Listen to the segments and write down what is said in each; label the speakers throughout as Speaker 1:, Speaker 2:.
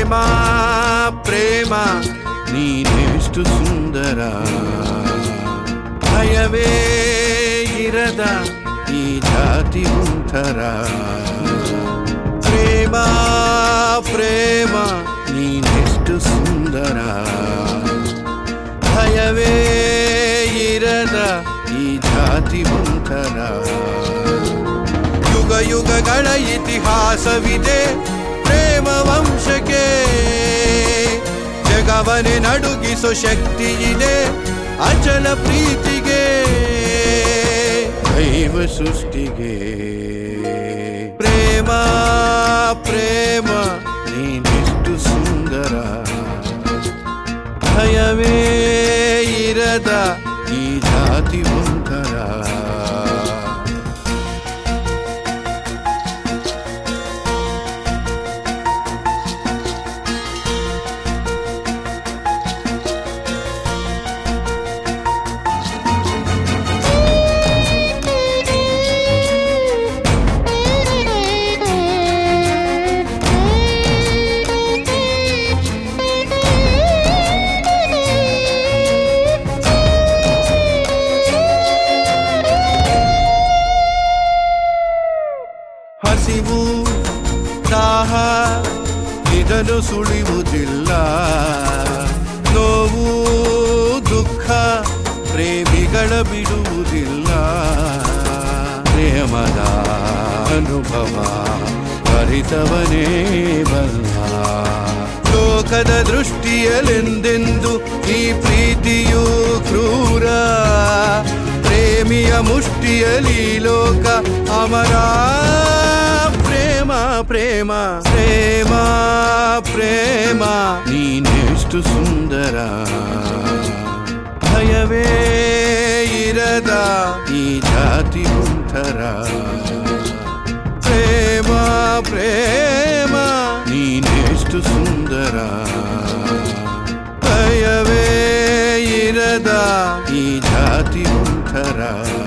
Speaker 1: ಪ್ರೇಮ ಪ್ರೇಮ ನೀನೆಷ್ಟು ಸುಂದರ, ಭಯವೇ ಇರದ ಈ ಜಾತಿ ಒಂಥರ. ಪ್ರೇಮ ಪ್ರೇಮ ನೀನೆಷ್ಟು ಸುಂದರ, ಭಯವೇ ಇರದ ಈ ಜಾತಿ ಒಂಥರ. ಯುಗ ಯುಗಗಳ ಇತಿಹಾಸವಿದೆ ಪ್ರೇಮ ವಂಶಕ್ಕೆ, ಜಗವನೆ ನಡುಗಿಸೋ ಶಕ್ತಿ ಇದೆ ಅಚಲ ಪ್ರೀತಿಗೆ, ದೈವ ಸೃಷ್ಟಿಗೆ. ಪ್ರೇಮ ಪ್ರೇಮ ನೀನೆಷ್ಟು ಸುಂದರ, ಭಯವೇ ಇರದ ಈ ಜಾತಿ ಒಂಥರ. ಹಸಿವು ದಾಹ ಇದನ್ನು ಸುಳಿಯುವುದಿಲ್ಲ, ನೋವು ದುಃಖ ಪ್ರೇಮಿಗಳ ಬಿಡುವುದಿಲ್ಲ. ಪ್ರೇಮದ ಅನುಭವ ಅರಿತವನೇ ಬಲ್ಲ, ಲೋಕದ ದೃಷ್ಟಿಯಲೆಂದೆಂದು ಈ ಪ್ರೀತಿಯು ಕ್ರೂರ. ಪ್ರೇಮಿಯ ಮುಷ್ಟಿಯಲಿ ಲೋಕ ಅಮರ. ಪ್ರೇಮ ಪ್ರೇಮ ಪ್ರೇಮ ಪ್ರೇಮ ನೀನೆಷ್ಟು ಸುಂದರ, ಭಯವೇ ಇರದ ಈ ಜಾತಿ ಒಂಥರ. ಪ್ರೇಮ ಪ್ರೇಮ ನೀನೆಷ್ಟು ಸುಂದರ, ಭಯವೇ ಇರದ ಈ ಜಾತಿ ಒಂಥರ.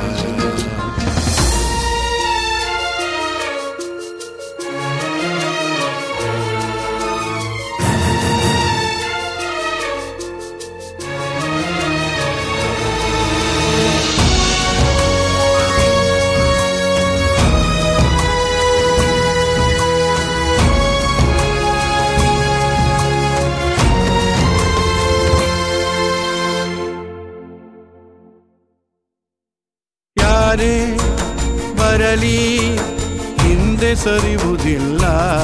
Speaker 1: ಯಾರೇ ಬರಲಿ ಹಿಂದೆ ಸರಿಯುವುದಿಲ್ಲ,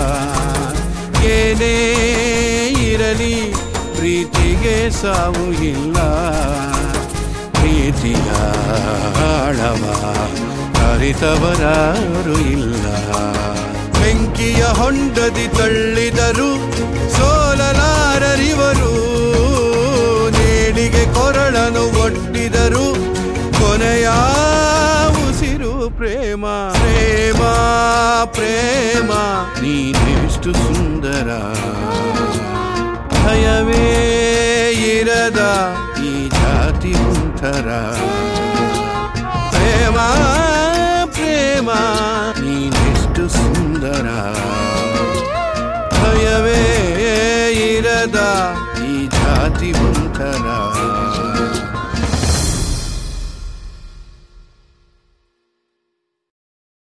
Speaker 1: ಏನೇ ಇರಲಿ ಪ್ರೀತಿಗೆ ಸಾವು ಇಲ್ಲ. ಪ್ರೀತಿಯ ಆಳವ ಅರಿತವರಾರು ಇಲ್ಲ, ಬೆಂಕಿಯ ಹೊಂಡದಿ ತಳ್ಳಿದರು ಸೋಲಲಾರರಿವರು. ನೇಣಿಗೆ ಕೊರಳನು ಒಡ್ಡಿದರು ಕೊನೆಯ ಉಸಿರು ಪ್ರೇಮ. ಪ್ರೇಮ ಪ್ರೇಮ ನೀನೆಷ್ಟು ಸುಂದರ, ಭಯವೇ ಇರದ ಈ ಜಾತಿ ಒಂಥರ. ಪ್ರೇಮ ಪ್ರೇಮ ನೀನೆಷ್ಟು ಸುಂದರ, ಭಯವೇ ಇರದ ಈ ಜಾತಿ ಒಂಥರ.